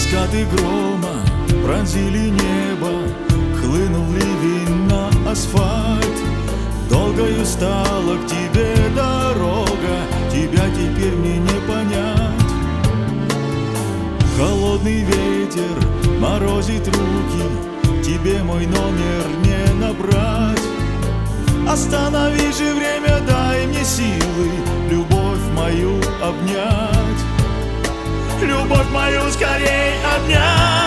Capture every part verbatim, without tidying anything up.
Раскаты грома пронзили небо, хлынул ливень на асфальт. Долгою стала к тебе дорога, тебя теперь мне не понять. Холодный ветер морозит руки, тебе мой номер не набрать. Останови же время, дай мне силы любовь мою обнять. Любовь мою скорей обнять.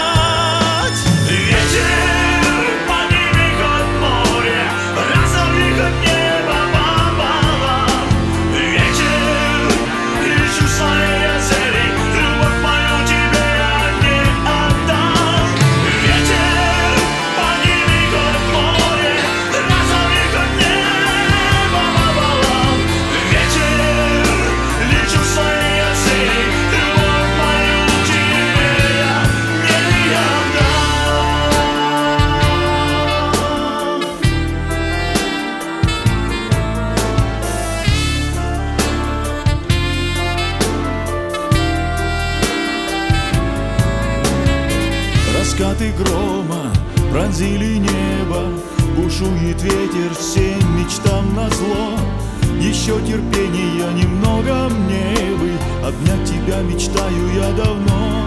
Ветер, подними хоть море, разорви хоть небо пополам. Ветер, лечу своей цели, любовь мою тебе я не отдам. Ветер, подними хоть море, разорви хоть небо пополам. Ветер, лечу своей цели, раскаты грома пронзили небо, бушует ветер всем мечтам назло. Еще терпения немного мне бы, обнять тебя мечтаю я давно.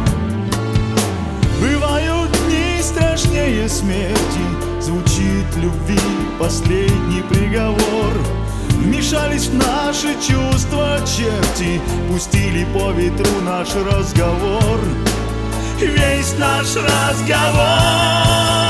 Бывают дни страшнее смерти, звучит любви последний приговор. Вмешались в наши чувства черти, пустили по ветру наш разговор. Весь наш разговор.